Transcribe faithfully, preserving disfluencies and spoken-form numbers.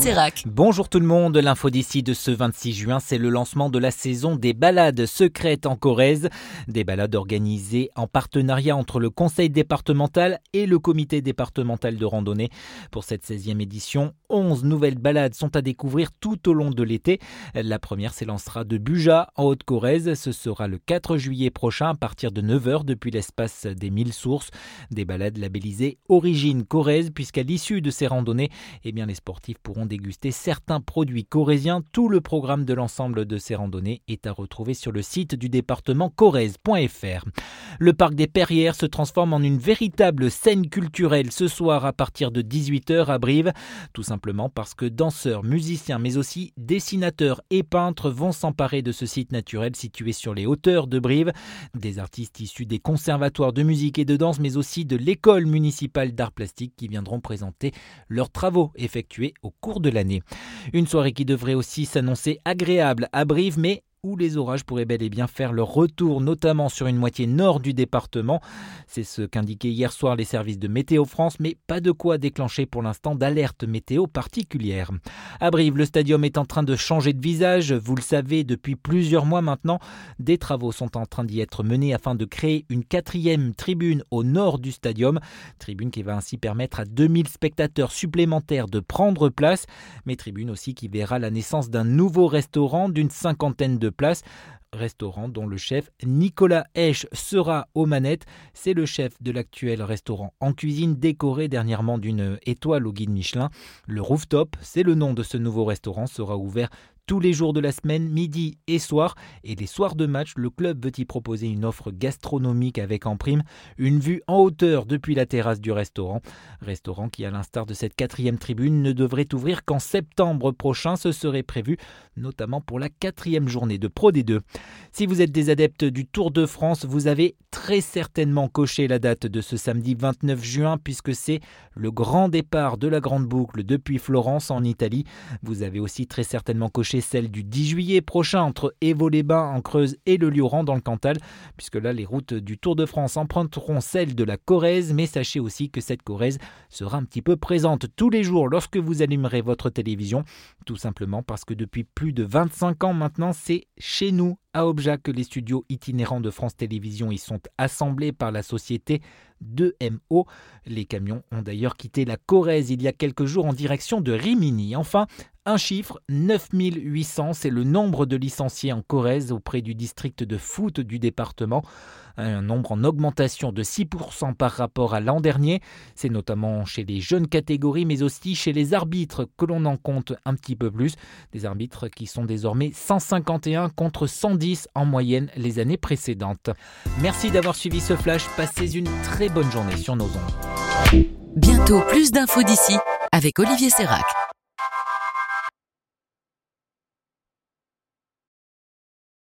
Sérac. Bonjour tout le monde, l'info d'ici de ce vingt-six juin, c'est le lancement de la saison des balades secrètes en Corrèze. Des balades organisées en partenariat entre le conseil départemental et le comité départemental de randonnée. Pour cette seizième édition, onze nouvelles balades sont à découvrir tout au long de l'été. La première s'élancera de Buja en Haute-Corrèze. Ce sera le quatre juillet prochain à partir de neuf heures depuis l'espace des mille sources. Des balades labellisées Origine Corrèze puisqu'à l'issue de ces randonnées, eh bien les sportifs pourront déguster certains produits corréziens. Tout le programme de l'ensemble de ces randonnées est à retrouver sur le site du département corrèze point f r. Le parc des Perrières se transforme en une véritable scène culturelle ce soir à partir de dix-huit heures à Brive. Tout simplement parce que danseurs, musiciens mais aussi dessinateurs et peintres vont s'emparer de ce site naturel situé sur les hauteurs de Brive. Des artistes issus des conservatoires de musique et de danse mais aussi de l'école municipale d'art plastique qui viendront présenter leurs travaux effectués au cours de l'année. Une soirée qui devrait aussi s'annoncer agréable à Brive, mais où les orages pourraient bel et bien faire leur retour, notamment sur une moitié nord du département. C'est ce qu'indiquaient hier soir les services de Météo France, mais pas de quoi déclencher pour l'instant d'alerte météo particulière. À Brive, le stadium est en train de changer de visage. Vous le savez, depuis plusieurs mois maintenant, des travaux sont en train d'y être menés afin de créer une quatrième tribune au nord du stadium. Tribune qui va ainsi permettre à deux mille spectateurs supplémentaires de prendre place, mais tribune aussi qui verra la naissance d'un nouveau restaurant d'une cinquantaine de place, restaurant dont le chef Nicolas Hesch sera aux manettes. C'est le chef de l'actuel restaurant en cuisine décoré dernièrement d'une étoile au guide Michelin. Le Rooftop, c'est le nom de ce nouveau restaurant, sera ouvert tous les jours de la semaine, midi et soir. Et les soirs de match, le club veut y proposer une offre gastronomique avec en prime une vue en hauteur depuis la terrasse du restaurant. Restaurant qui, à l'instar de cette quatrième tribune, ne devrait ouvrir qu'en septembre prochain. Ce serait prévu notamment pour la quatrième journée de Pro D deux. Si vous êtes des adeptes du Tour de France, vous avez très certainement coché la date de ce samedi vingt-neuf juin puisque c'est le grand départ de la grande boucle depuis Florence en Italie. Vous avez aussi très certainement coché celle du dix juillet prochain entre Évaux-les-Bains en Creuse et le Lioran dans le Cantal, puisque là les routes du Tour de France emprunteront celle de la Corrèze, mais sachez aussi que cette Corrèze sera un petit peu présente tous les jours lorsque vous allumerez votre télévision, tout simplement parce que depuis plus de vingt-cinq ans maintenant, c'est chez nous à Obja que les studios itinérants de France Télévisions y sont assemblés par la société deux M O. Les camions ont d'ailleurs quitté la Corrèze il y a quelques jours en direction de Rimini. Enfin, un chiffre, neuf mille huit cents, c'est le nombre de licenciés en Corrèze auprès du district de foot du département. Un nombre en augmentation de six pour cent par rapport à l'an dernier. C'est notamment chez les jeunes catégories, mais aussi chez les arbitres que l'on en compte un petit peu plus. Des arbitres qui sont désormais cent cinquante et un contre cent dix en moyenne les années précédentes. Merci d'avoir suivi ce flash. Passez une très bonne journée sur nos ondes. Bientôt plus d'infos d'ici avec Olivier Sérac.